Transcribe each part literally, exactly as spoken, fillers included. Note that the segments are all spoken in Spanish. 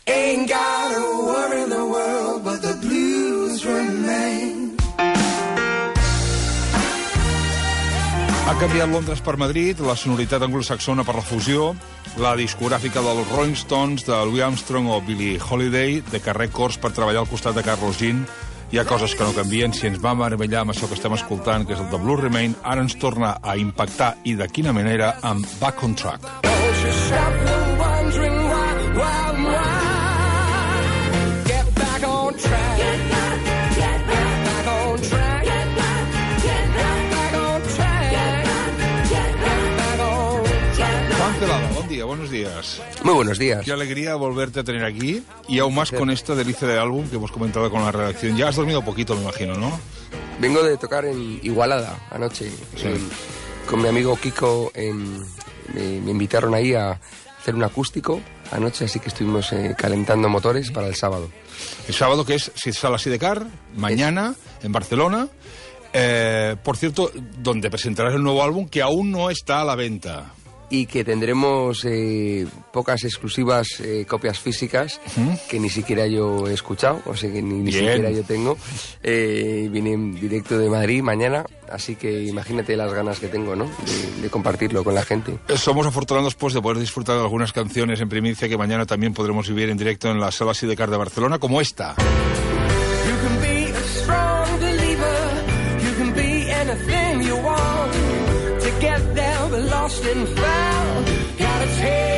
Ain't got a worry in the world, but the blues remain. Ha canviat Londres per Madrid, la sonoritat anglosaxona per la fusió, la discogràfica dels Rolling Stones, de Louis Armstrong o Billie Holiday, de Carrer Corts per treballar al costat de Carlos Jean. Hi ha coses que no canvien. Si ens va meravellar amb això que estem escoltant, que és el de Blue Remain, ara ens torna a impactar, i de quina manera, amb Back on Track. Buen día, buenos días. Muy buenos días. Qué alegría volverte a tener aquí, y aún más con esta delicia de álbum que hemos comentado con la redacción. Ya has dormido poquito, me imagino, ¿no? Vengo de tocar en Igualada anoche. Sí. En, con mi amigo Kiko en, me, me invitaron ahí a hacer un acústico anoche, así que estuvimos eh, calentando motores para el sábado. El sábado, que es Sala Sidecar, mañana, es... en Barcelona. Eh, por cierto, donde presentarás el nuevo álbum, que aún no está a la venta. Y que tendremos eh, pocas exclusivas eh, copias físicas, uh-huh, que ni siquiera yo he escuchado, o sea que ni, ni siquiera yo tengo. Eh, vine en directo de Madrid mañana, así que imagínate las ganas que tengo, ¿no? De, de compartirlo con la gente. Somos afortunados pues de poder disfrutar de algunas canciones en primicia que mañana también podremos vivir en directo en la Sala Sidecar de Barcelona, como esta. You can be a strong believer, you can be anything you want. To get there, we're lost and found. Gotta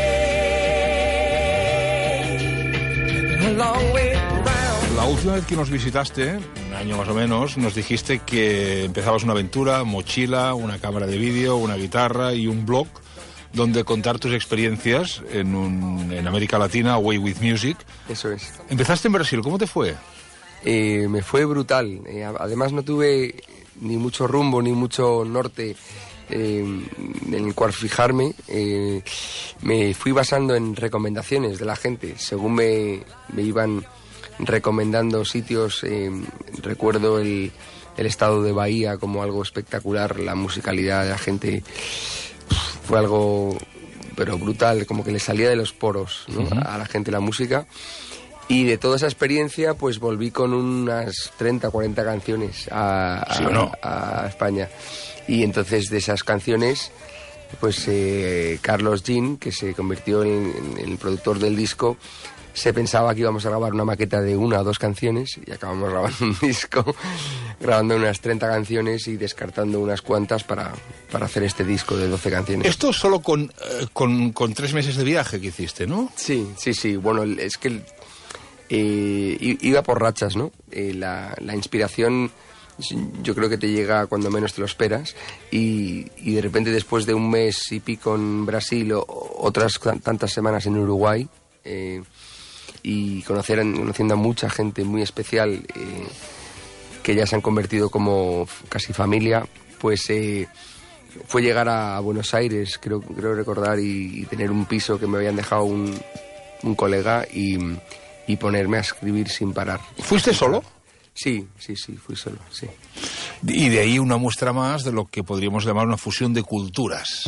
take a long way around. La última vez que nos visitaste, un año más o menos, nos dijiste que empezabas una aventura, mochila, una cámara de vídeo, una guitarra y un blog donde contar tus experiencias en, un, en América Latina, Away with Music. Eso es. Empezaste en Brasil, ¿cómo te fue? Eh, me fue brutal. Eh, además no tuve ni mucho rumbo, ni mucho norte Eh, en el cual fijarme. Eh, me fui basando en recomendaciones de la gente según me, me iban recomendando sitios. Eh, recuerdo el, el estado de Bahía como algo espectacular, la musicalidad de la gente fue algo pero brutal, como que le salía de los poros, ¿no? Uh-huh. a, a la gente la música. Y de toda esa experiencia, pues volví con unas treinta, cuarenta canciones a, a, ¿Sí o no? a España. Y entonces de esas canciones, pues eh, Carlos Jean, que se convirtió en, en el productor del disco, se pensaba que íbamos a grabar una maqueta de una o dos canciones y acabamos grabando un disco, grabando unas treinta canciones y descartando unas cuantas para, para hacer este disco de doce canciones. Esto solo con, eh, con, con tres meses de viaje que hiciste, ¿no? Sí, sí, sí. Bueno, es que eh, iba por rachas, ¿no? Eh, la, la inspiración yo creo que te llega cuando menos te lo esperas y, y de repente después de un mes y pico en Brasil o otras tantas semanas en Uruguay eh, y conocer, conociendo a mucha gente muy especial eh, que ya se han convertido como casi familia, pues eh, fue llegar a Buenos Aires, creo, creo recordar, y, y tener un piso que me habían dejado un, un colega y, y ponerme a escribir sin parar. ¿Fuiste solo? Sí, sí, sí, fui solo, sí. Y de ahí una muestra más de lo que podríamos llamar una fusión de culturas.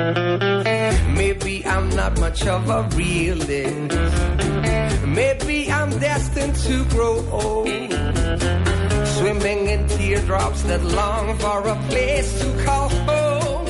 Maybe I'm not much of a realist. Maybe I'm destined to grow old. Swimming in teardrops that long for a place to call home.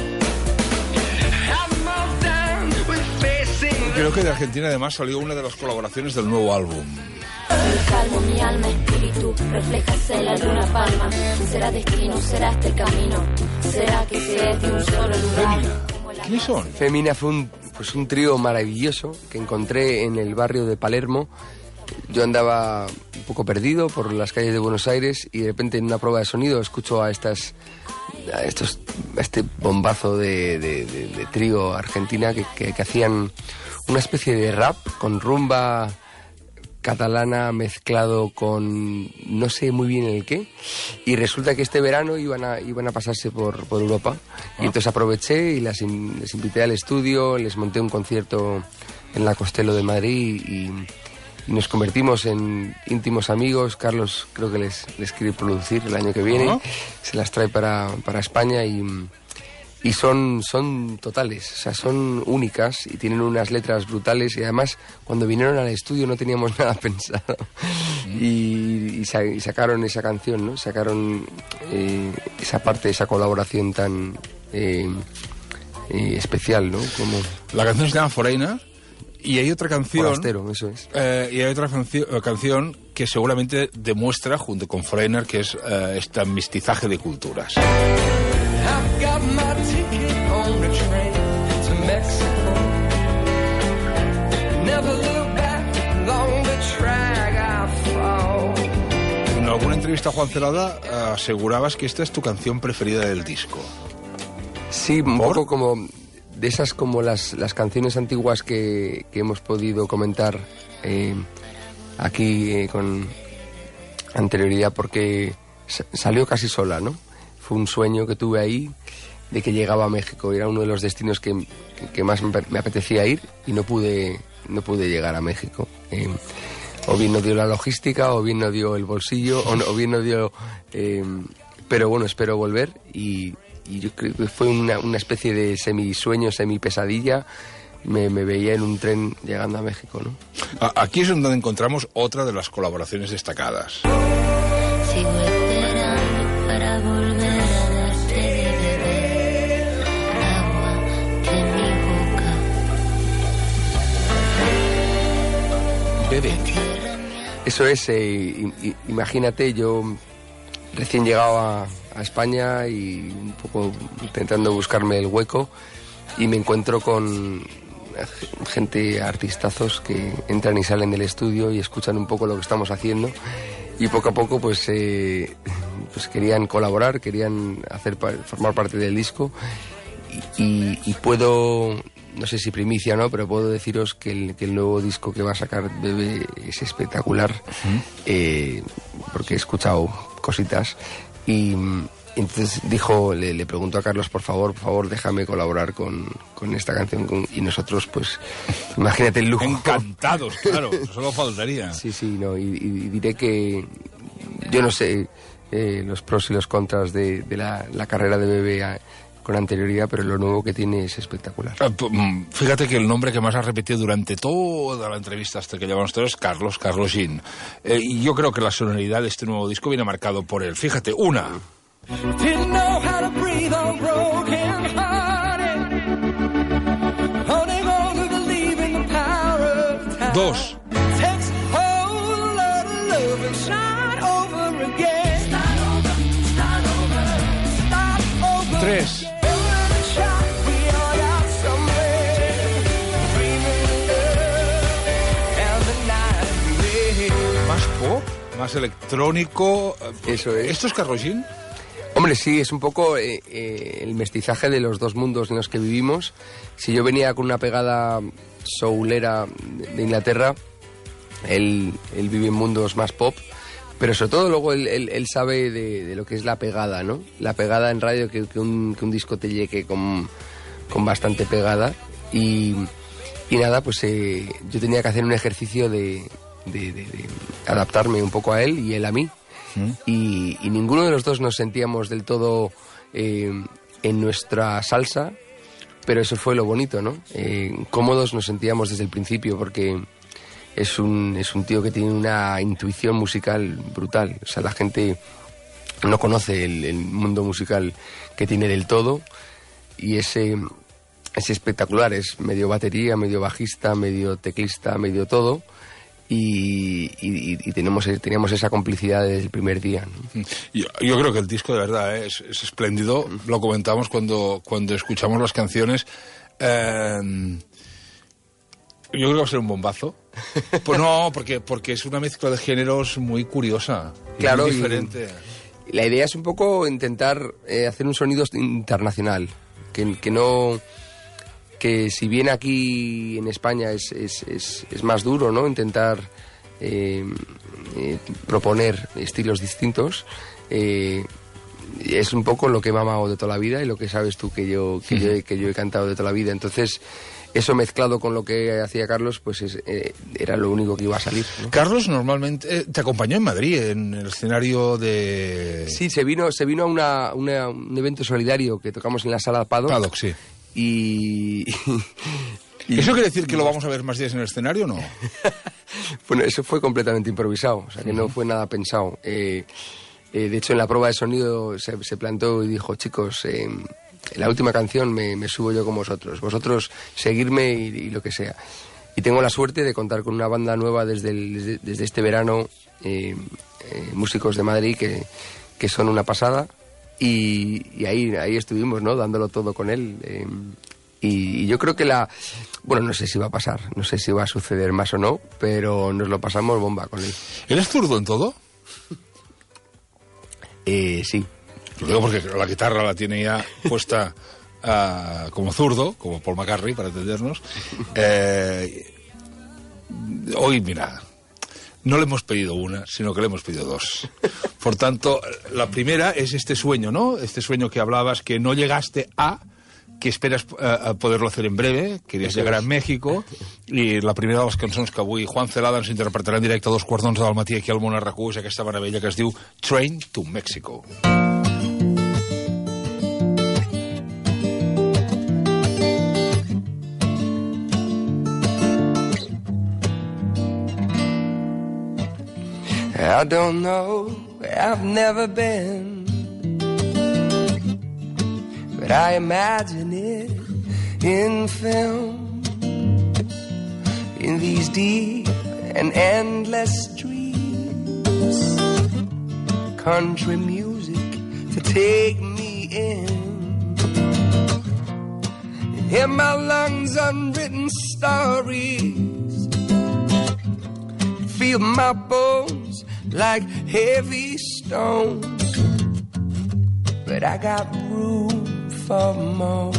I'm all done with facing. Creo que de Argentina además salió una de las colaboraciones del nuevo álbum. Calmo mi alma, espíritu, reflejas en la luna palma. Será destino, será este camino. Será que se es de un solo lugar. Femina. ¿Quiénes son? Femina fue un, pues un trío maravilloso que encontré en el barrio de Palermo. Yo andaba un poco perdido por las calles de Buenos Aires y de repente en una prueba de sonido escucho a estas, a estos, a este bombazo de, de, de, de trío argentina que, que, que hacían una especie de rap con rumba catalana mezclado con no sé muy bien el qué, y resulta que este verano iban a, iban a pasarse por, por Europa. Y entonces aproveché y las, les invité al estudio, les monté un concierto en la Costello de Madrid y, y nos convertimos en íntimos amigos. Carlos creo que les, les quiere producir el año que viene, uh-huh. Se las trae para, para España y, y son, son totales, o sea, son únicas y tienen unas letras brutales, y además cuando vinieron al estudio no teníamos nada pensado y, y, sa- y sacaron esa canción, ¿no? Sacaron eh, esa parte, esa colaboración tan eh, eh, especial, ¿no? Como La canción se llama Foreigner y hay otra canción... Forastero, eso es. Eh, y hay otra cancio- eh, canción que seguramente demuestra, junto con Foreigner, que es eh, este mestizaje de culturas. I've got my ticket on the train to Mexico. Never look back along the track I followed. En alguna entrevista, Juan Celada, eh, asegurabas que esta es tu canción preferida del disco. Sí, un ¿Por? poco como de esas como las, las canciones antiguas que, que hemos podido comentar eh, aquí eh, con anterioridad, porque sa- salió casi sola, ¿no? Fue un sueño que tuve ahí de que llegaba a México. Era uno de los destinos que, que, que más me me apetecía ir y no pude, no pude llegar a México. Eh, o bien no dio la logística, o bien no dio el bolsillo, o, no- o bien no dio... eh, pero bueno, espero volver y, y yo creo que fue una, una especie de semisueño, semi-pesadilla. Me, me veía en un tren llegando a México, ¿no? A- Aquí es donde encontramos otra de las colaboraciones destacadas. Sigo esperando para volver a darte de beber agua de mi boca. Bebe. Eso es, eh, i- i- imagínate, yo recién llegado a, a España y un poco intentando buscarme el hueco, y me encuentro con gente, artistazos que entran y salen del estudio y escuchan un poco lo que estamos haciendo, y poco a poco pues, eh, pues querían colaborar, querían hacer pa- formar parte del disco, y, y- y puedo, no sé si primicia o no, pero puedo deciros que el, que el nuevo disco que va a sacar Bebe es espectacular, eh, porque he escuchado cositas, y mm, entonces dijo, le, le preguntó a Carlos, por favor, por favor, déjame colaborar con, con esta canción, con- y nosotros, pues, imagínate el lujo. Encantados, claro, solo faltaría. Sí, sí, no, y, y diré que yo no sé eh, los pros y los contras de, de la, la carrera de Bebe a- con anterioridad, pero lo nuevo que tiene es espectacular. Ah, p- mm, Fíjate que el nombre que más has repetido durante toda la entrevista hasta que llevamos todos es Carlos, Carlos Jean. Eh, y yo creo que la sonoridad de este nuevo disco viene marcado por él. Fíjate, una, Didn't know how to breathe on broken hearted. Only those who believe in the power of time. dos, Takes a whole lot of love and shine over again. Start over, start over, start over. tres, Every shot we all got somewhere. Dreaming love and the night away. más pop, más electrónico. eh, Eso es. ¿Esto es Carlos Jean? Hombre, sí, es un poco eh, eh, el mestizaje de los dos mundos en los que vivimos. Si yo venía con una pegada soulera de Inglaterra, él, él vive en mundos más pop, pero sobre todo luego él, él- él sabe de, de lo que es la pegada, ¿no? La pegada en radio, que, que, un, que un disco te llegue con, con bastante pegada. Y, y nada, pues eh, yo tenía que hacer un ejercicio de, de- de- de adaptarme un poco a él y él a mí. Y, y ninguno de los dos nos sentíamos del todo eh, en nuestra salsa, pero eso fue lo bonito, ¿no? Eh, cómodos nos sentíamos desde el principio, porque es un, es un tío que tiene una intuición musical brutal. O sea, la gente no conoce el, el mundo musical que tiene del todo, y ese es espectacular. Es medio batería, medio bajista, medio teclista, medio todo. Y, y- y tenemos, teníamos esa complicidad desde el primer día, ¿no? Yo, yo creo que el disco de verdad eh, es, es espléndido. Lo comentamos cuando, cuando escuchamos las canciones. Eh, yo creo que va a ser un bombazo. Pues no, porque, porque es una mezcla de géneros muy curiosa. y Claro, muy y- diferente. La idea es un poco intentar eh, hacer un sonido internacional, que, que no... que si bien aquí en España es, es, es, es más duro, ¿no? Intentar eh, eh, proponer estilos distintos, eh, es un poco lo que he mamado de toda la vida y lo que sabes tú que yo, que, yo, he- que yo he cantado de toda la vida. Entonces, eso mezclado con lo que hacía Carlos, pues es, eh, era lo único que iba a salir, ¿no? Carlos normalmente eh, te acompañó en Madrid, en el escenario de... Sí, se vino, se vino a una, una, un evento solidario que tocamos en la sala Paddock. Paddock, sí. Y... ¿Eso quiere decir que lo vamos a ver más días en el escenario o no? Bueno, eso fue completamente improvisado, o sea que uh-huh. no fue nada pensado. Eh, eh, de hecho, en la prueba de sonido se, se plantó y dijo, chicos, eh, en la última canción me, me subo yo con vosotros, vosotros seguirme y, y lo que sea. Y tengo la suerte de contar con una banda nueva desde, el, desde, desde este verano, eh, eh, músicos de Madrid que, que son una pasada. Y, y ahí, ahí estuvimos, ¿no? Dándolo todo con él. Eh, y, y yo creo que la... Bueno, no sé si va a pasar, no sé si va a suceder más o no, pero nos lo pasamos bomba con él. ¿Eres zurdo en todo? Eh, sí. Lo digo porque la guitarra la tiene ya puesta uh, como zurdo, como Paul McCartney, para entendernos. Eh, hoy, mira, no le hemos pedido una, sino que le hemos pedido dos. Por tanto, la primera es este sueño, ¿no? Este sueño que hablabas, que no llegaste a... que esperes uh, poder-lo hacer en breve, queries llegar a México, i la primera de les cançons que avui Juan Celada ens interpretarà en directe a dos quarts d'onze del matí aquí al Món R Q és aquesta meravella que es diu Train to Mexico. I don't know, I've never been, but I imagine it in film, in these deep and endless dreams, country music to take me in, in my lungs unwritten stories, feel my bones like heavy stones, but I got room for more.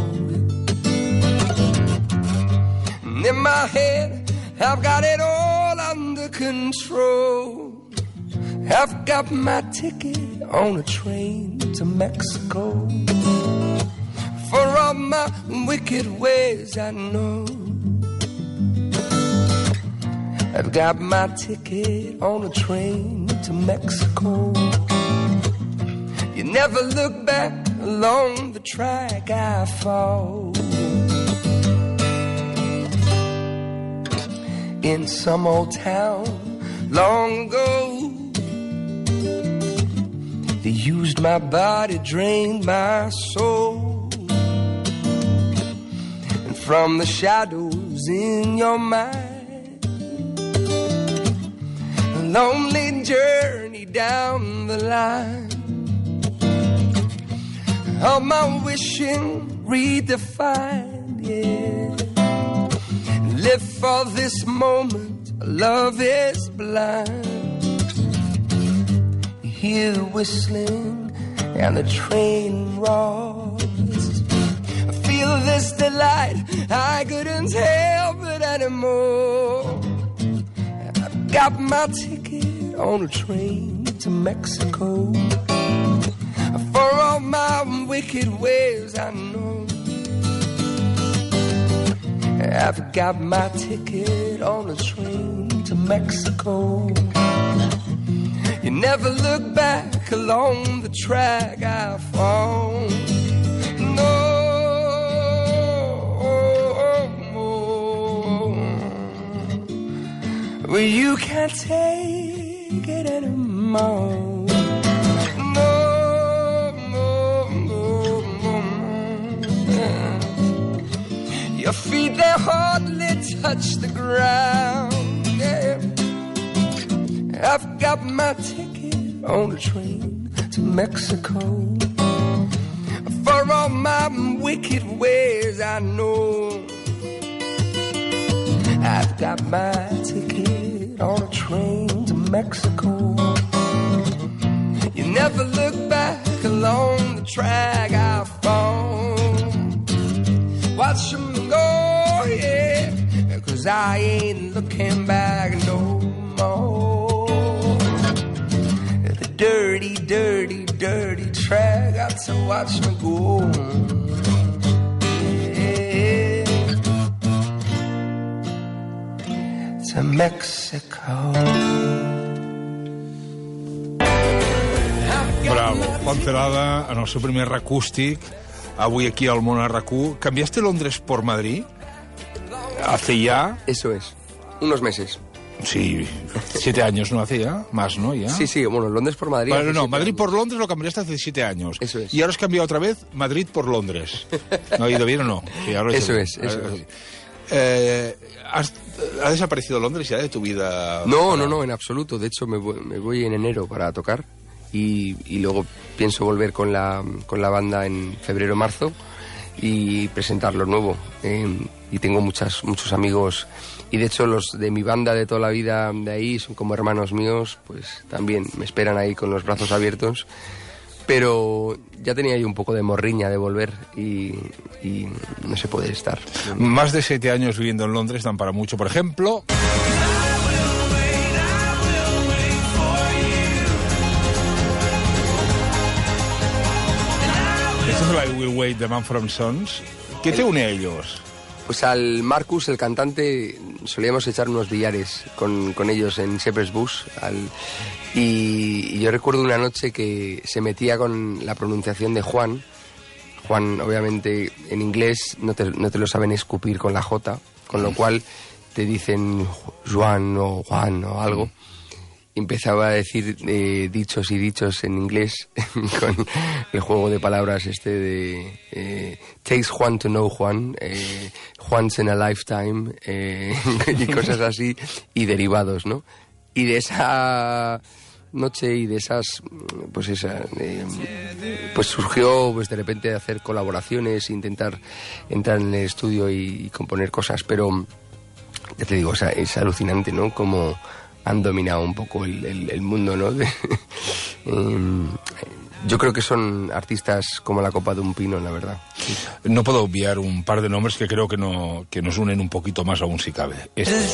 And in my head, I've got it all under control. I've got my ticket on a train to Mexico. For all my wicked ways I know, I've got my ticket on a train to Mexico. You never look back along the track I fall. In some old town long ago, they used my body, drained my soul. And from the shadows in your mind, lonely journey down the line, all my wishing redefined, yeah. Live for this moment, love is blind. You hear the whistling and the train roars. I feel this delight I couldn't help it anymore. Got my ticket on a train to Mexico. For all my wicked ways I know, I've got my ticket on a train to Mexico. You never look back along the track I found. No. Well, you can't take it anymore. No, no, no, no. Your feet, they hardly touch the ground. Yeah. I've got my ticket on a train to Mexico. For all my wicked ways I know, I've got my ticket on a train to Mexico. You never look back along the track I found. Watch them go, yeah, 'cause I ain't looking back no more. The dirty, dirty, dirty track, got to watch me go. Yeah. to Mexico. Bravo, Juan Celada, en el seu primer acústic, avui aquí al Món R Q. ¿Cambiaste Londres por Madrid? ¿Hace ya? Eso es, unos meses. Sí, siete años, ¿no? Hace ya, más, ¿no? ¿Ya? Sí, sí, bueno, Londres por Madrid. Bueno, no, Madrid años. Por Londres lo cambiaste hace siete años. Eso es. Y ahora has cambiado otra vez Madrid por Londres. ¿No ha ido bien o no? Sí, ahora eso es, eso es. Eh, ¿has, ¿Ha desaparecido Londres ya de tu vida? No, no, no, en absoluto. De hecho, me voy, me voy en enero para tocar y, y luego pienso volver con la, con la banda en febrero-marzo y presentar lo nuevo. Eh, y tengo muchas, muchos amigos. Y de hecho los de mi banda de toda la vida de ahí son como hermanos míos, pues también me esperan ahí con los brazos abiertos. Pero ya tenía yo un poco de morriña de volver y, y no se puede estar. Más de siete años viviendo en Londres dan para mucho. Por ejemplo... Esto es la I Will Wait de Mumford and Sons. ¿Qué te une a ellos? Pues al Marcus, el cantante, solíamos echar unos billares con, con ellos en Shepherd's Bush. Al, y, y yo recuerdo una noche que se metía con la pronunciación de Juan. Juan, obviamente, en inglés no te, no te lo saben escupir con la J, con lo cual te dicen Juan o Juan o algo. Empezaba a decir eh, dichos y dichos en inglés con el juego de palabras este de eh, takes Juan to know Juan, eh, once in a lifetime eh, y cosas así y derivados, ¿no? Y de esa noche y de esas pues esa eh, pues surgió pues de repente hacer colaboraciones, intentar entrar en el estudio y, y componer cosas, pero ya te digo, o sea, es alucinante, ¿no? Como han dominado un poco el, el, el mundo, ¿no? De, eh, yo creo que son artistas como la copa de un pino, la verdad. Sí. No puedo obviar un par de nombres que creo que, no, que nos unen un poquito más aún si cabe. Este.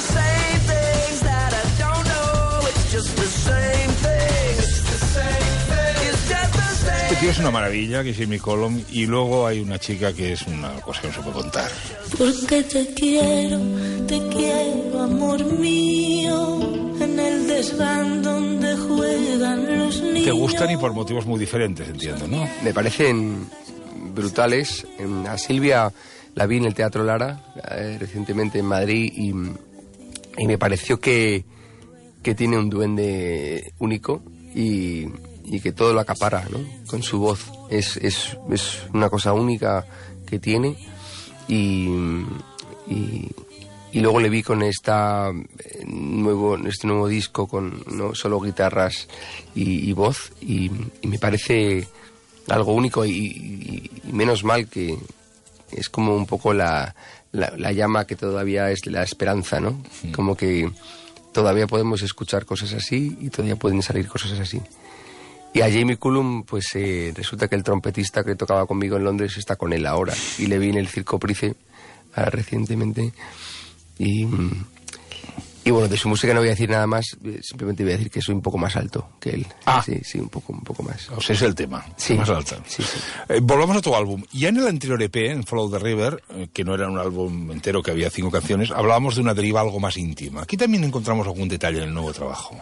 Este tío es una maravilla, que es Jimmy Cullum, y luego hay una chica que es una cosa que no se puede contar. Porque te quiero, te quiero, amor mío, en el desván donde juegan los niños. Te gustan y por motivos muy diferentes, entiendo, ¿no? Me parecen brutales. A Silvia la vi en el Teatro Lara eh, recientemente en Madrid y, y me pareció que, que tiene un duende único y... y que todo lo acapara, ¿no? Con su voz. Es, es, es una cosa única que tiene y, y, y luego le vi con esta nuevo, este nuevo disco con no solo guitarras y, y voz y, y me parece algo único y, y, y menos mal que es como un poco la, la, la llama que todavía es la esperanza, ¿no? Sí. Como que todavía podemos escuchar cosas así y todavía pueden salir cosas así. Y a Jamie Cullum, pues eh, resulta que el trompetista que tocaba conmigo en Londres está con él ahora. Y le vi en el Circo Price uh, recientemente. Y, y bueno, de su música no voy a decir nada más. Simplemente voy a decir que soy un poco más alto que él. Ah. Sí, sí, un poco, un poco más. O sea, es el tema. Sí. Más alto. Sí, sí. Eh, volvamos a tu álbum. Ya en el anterior E P, en Follow the River, eh, que no era un álbum entero, que había cinco canciones, hablábamos de una deriva algo más íntima. Aquí también encontramos algún detalle en el nuevo trabajo.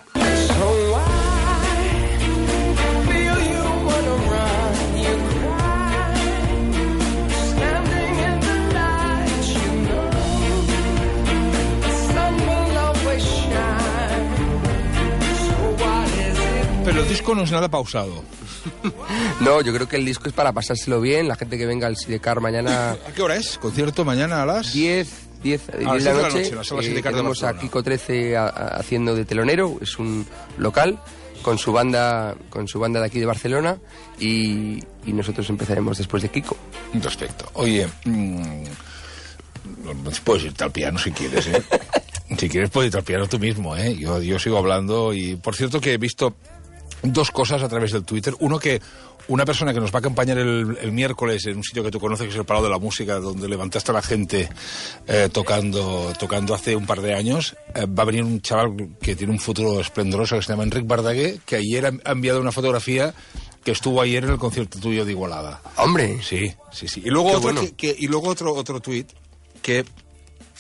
Pero el disco no es nada pausado. No, yo creo que el disco es para pasárselo bien. La gente que venga al Sidecar mañana... ¿A qué hora es? ¿Concierto mañana a las...? diez, diez, a diez de la noche. La sala eh, Sidecar de tenemos Barcelona. a Kiko trece a, a, haciendo de telonero. Es un local con su banda con su banda de aquí de Barcelona y, y nosotros empezaremos después de Kiko. Perfecto. Oye, mmm, puedes irte al piano si quieres, ¿eh? Si quieres puedes irte al piano tú mismo, ¿eh? Yo, yo sigo hablando y, por cierto, que he visto dos cosas a través del Twitter. Uno, que una persona que nos va a acompañar el, el miércoles en un sitio que tú conoces, que es el Palau de la Música, donde levantaste a la gente eh, tocando tocando hace un par de años, eh, va a venir un chaval que tiene un futuro esplendoroso que se llama Enric Bardaguer, que ayer ha enviado una fotografía que estuvo ayer en el concierto tuyo de Igualada. ¡Hombre! Sí, sí, sí. Y luego, otro, bueno. que, que, y luego otro, otro tuit que...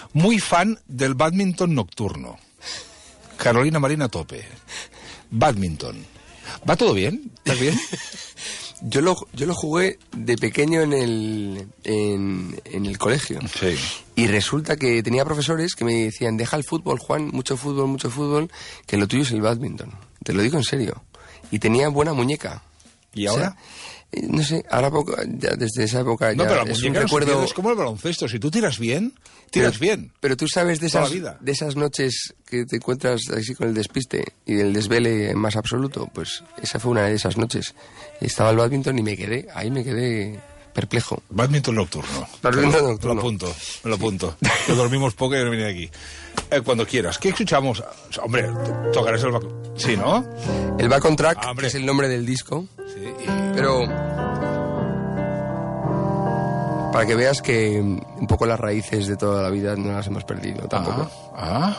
Muy fan del badminton nocturno. Carolina Marín a tope. Badminton. ¿Va todo bien? ¿Estás bien? Yo lo, yo lo jugué de pequeño en el, en, en el colegio. Sí. Y resulta que tenía profesores que me decían, deja el fútbol, Juan, mucho fútbol, mucho fútbol, que lo tuyo es el badminton. Te lo digo en serio. Y tenía buena muñeca. ¿Y ahora? O sea, no sé, ahora poco, ya desde esa época No, ya pero la es un muñeca recuerdo... no es como el baloncesto. Si tú tiras bien, tiras pero, bien. Pero tú sabes de Toda esas, la vida. de esas noches que te encuentras así con el despiste y el desvele más absoluto, pues esa fue una de esas noches. Estaba el badminton y me quedé, ahí me quedé perplejo. Badminton nocturno. Badminton Me nocturno. lo apunto, me lo apunto. Que dormimos poco y no vine aquí. Eh, cuando quieras. ¿Qué escuchamos? Hombre, tocarás el... back- Sí, ¿no? El Back on Track, Ah, hombre. que es el nombre del disco, Sí. y- pero... Para que veas que un poco las raíces de toda la vida no las hemos perdido tampoco. Ah.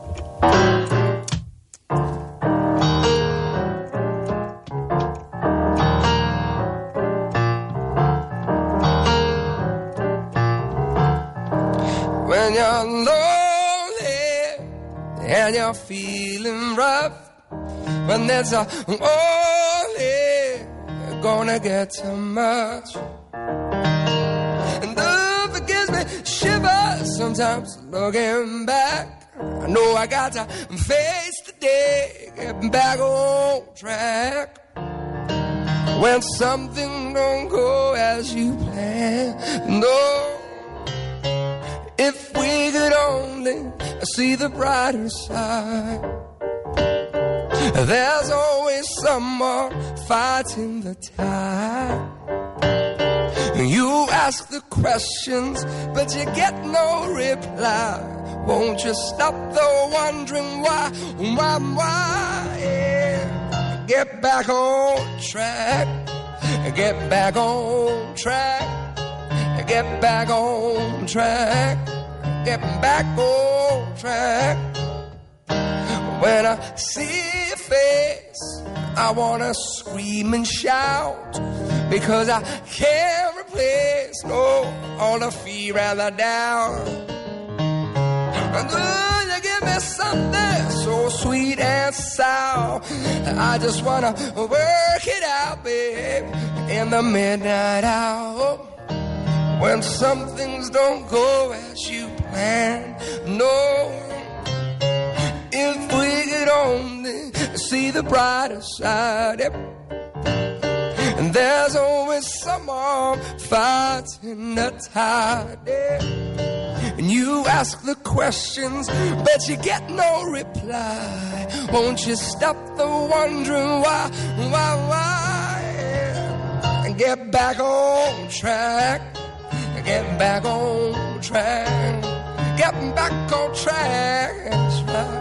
When you're lonely and you're feeling rough, when there's a only gonna get too much. And love forgives me, shivers sometimes looking back. I know I got to face the day, get back on track. When something don't go as you plan, no. If we could only see the brighter side. There's always someone fighting the tide. You ask the questions, but you get no reply. Won't you stop the wondering why, why, why? Yeah. Get back on track. Get back on track. Get back on track. Get back on track. When I see your face, I wanna scream and shout, because I can't replace, no, all the fear and the doubt. And oh, you give me something so sweet and sour. I just wanna work it out, babe, in the midnight hour. When some things don't go as you plan, no. If we could only see the brighter side, yep. And there's always someone fighting the tide, yeah. And you ask the questions, but you get no reply. Won't you stop the wondering why, why, why? Yeah. And get back on track. Get back on track. Getting back on track. That's right.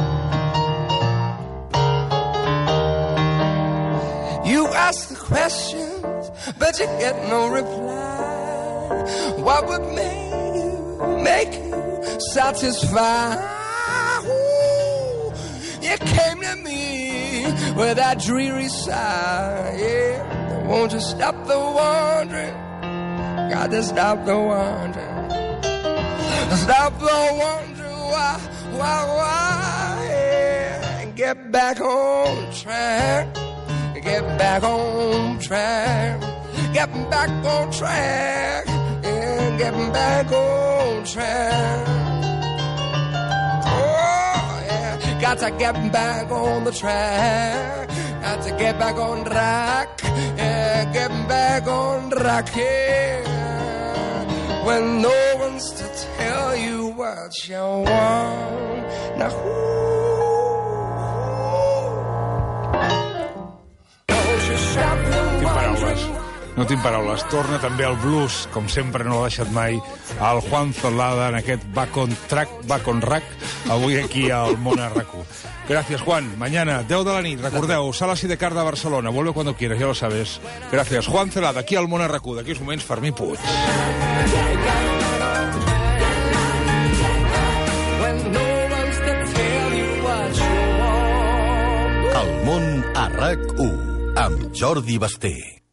You ask the questions, but you get no reply. What would make you, make you satisfied? Ooh, you came to me with that dreary sigh. Yeah, won't you stop the wandering? Got to stop the wondering. Stop the wondering why, why, why? Yeah, and get back on track. Get back on track. Getting back on track. Yeah, getting back on track. Oh, yeah. Got to get back on the track. Got to get back on track. Yeah, getting back on track. Yeah. When no one's to tell you what you want. Now who? No tinc paraules. Torna també el blues, com sempre no l'ha deixat mai, el Juan Zolada en aquest Back on Track, Back on Rack, avui aquí al Món a RAC1. Gracias, Juan. Mañana, deu de la nit, recordeu, Sala Sidecar de Barcelona, vuelve cuando quieras, ya lo sabes. Gracias. Juan Zolada, aquí al Món a RAC1. D'aquí uns moments, Fermí Puig. El Món a RAC u amb Jordi Basté.